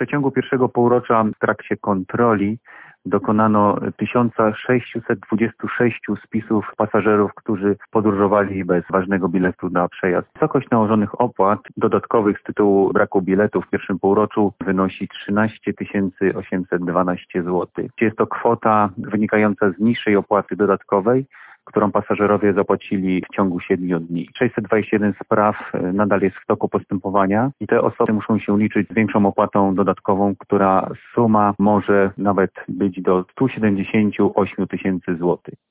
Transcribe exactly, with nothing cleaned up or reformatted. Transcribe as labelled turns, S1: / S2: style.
S1: przeciągu pierwszego półrocza w trakcie kontroli dokonano tysiąc sześćset dwadzieścia sześć spisów pasażerów, którzy podróżowali bez ważnego biletu na przejazd. Wysokość nałożonych opłat dodatkowych z tytułu braku biletu w pierwszym półroczu wynosi trzynaście tysięcy osiemset dwanaście złotych. Jest to kwota wynikająca z niższej opłaty dodatkowej, którą pasażerowie zapłacili w ciągu siedmiu dni. sześćset dwadzieścia jeden spraw nadal jest w toku postępowania i te osoby muszą się liczyć z większą opłatą dodatkową, która suma może nawet być do stu siedemdziesięciu ośmiu tysięcy złotych.